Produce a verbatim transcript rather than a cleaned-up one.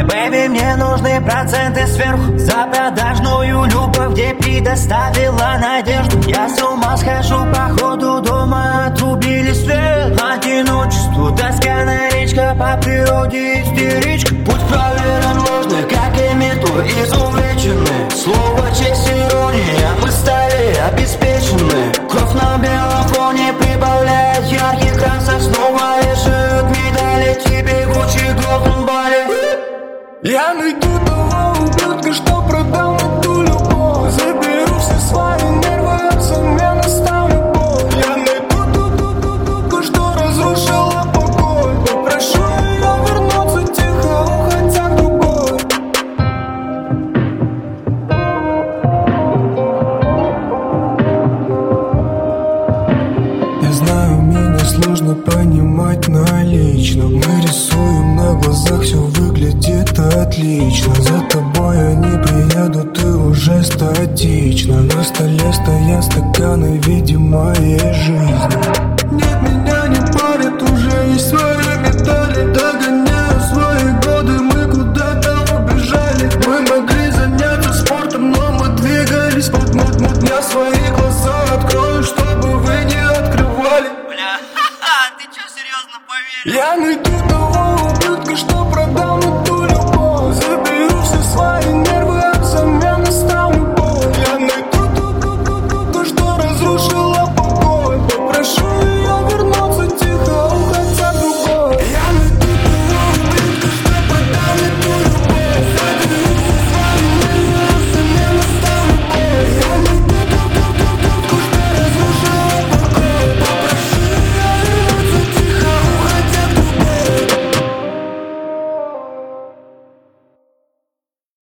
Бэйби, мне нужны проценты сверху за продажную любовь, где предоставила надежду. Я с ума схожу, походу дома отрубили свет. Одиночество, тоска, речка, по природе истеричка. Путь проверен ложный, как и метро, изувеченный. Слово, честь, ирония, мы стали обеспечены. Кровь на белом фоне прибавляет ярких красок. Снова вешают медали, тебе бегущий голден бале. Я найду того ублюдка, что продал мне ту любовь. Заберу все свои нервы, взамен оставлю боль. Я найду ту, ту, ту, ту, ту, что разрушила покой. Попрошу ее вернуться тихо, уходя к другой. Я знаю, меня сложно понимать налично. Мы рисуем на глазах, все выглядит отлично. За тобой они приедут, ты уже статично. На столе стоят стаканы в виде моей жизни.